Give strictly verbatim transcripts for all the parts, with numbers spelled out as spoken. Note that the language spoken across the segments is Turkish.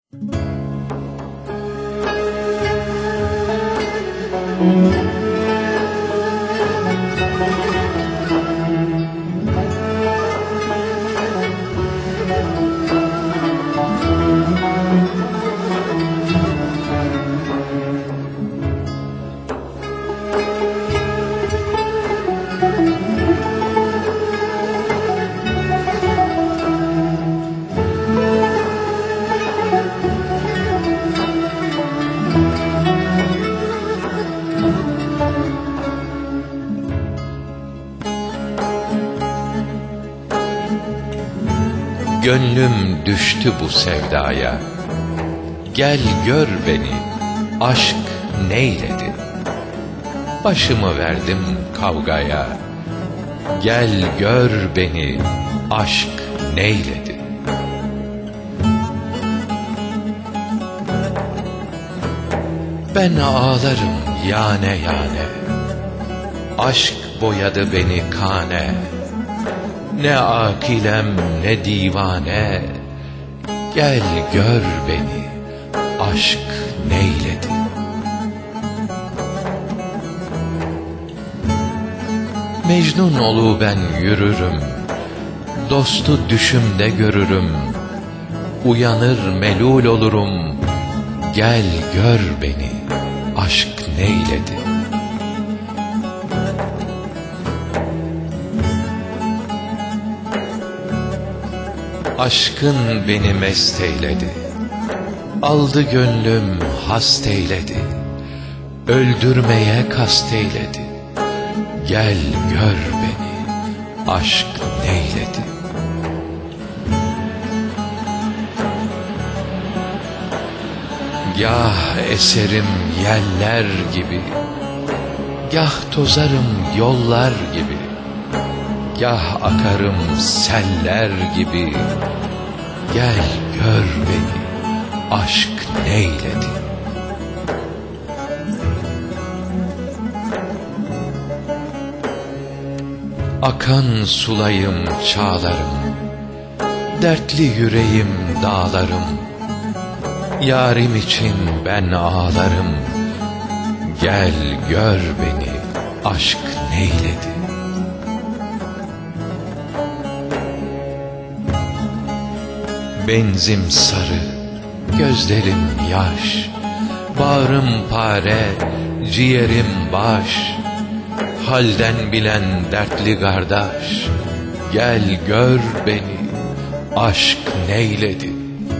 Gönlüm düştü bu sevdaya, gel gör beni, aşk neyledi? Başımı verdim kavgaya, gel gör beni, aşk neyledi? Ben ağlarım yane yane, aşk boyadı beni kane. Ne akilem ne divane, gel gör beni, aşk neyledi? Mecnun olu ben yürürüm, dostu düşümde görürüm. Uyanır melul olurum, gel gör beni, aşk neyledi? Aşkın beni mest eyledi, aldı gönlüm hast eyledi, öldürmeye kast eyledi, gel gör beni, aşk neyledi? Gah eserim yeller gibi, gah tozarım yollar gibi, gah akarım seller gibi, gel gör beni, aşk neyledi? Akan sulayım çağlarım, dertli yüreğim dağlarım. Yarim için ben ağlarım, gel gör beni, aşk neyledi? Benzim sarı, gözlerim yaş, bağrım pare, ciğerim baş. Halden bilen dertli kardeş, gel gör beni, aşk neyledi?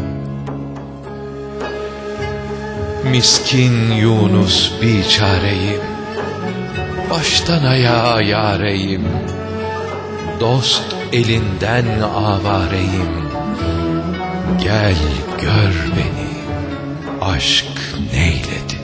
Miskin Yunus biçareyim, baştan ayağa yareyim. Dost elinden avareyim, gel gör beni, aşk neyledi?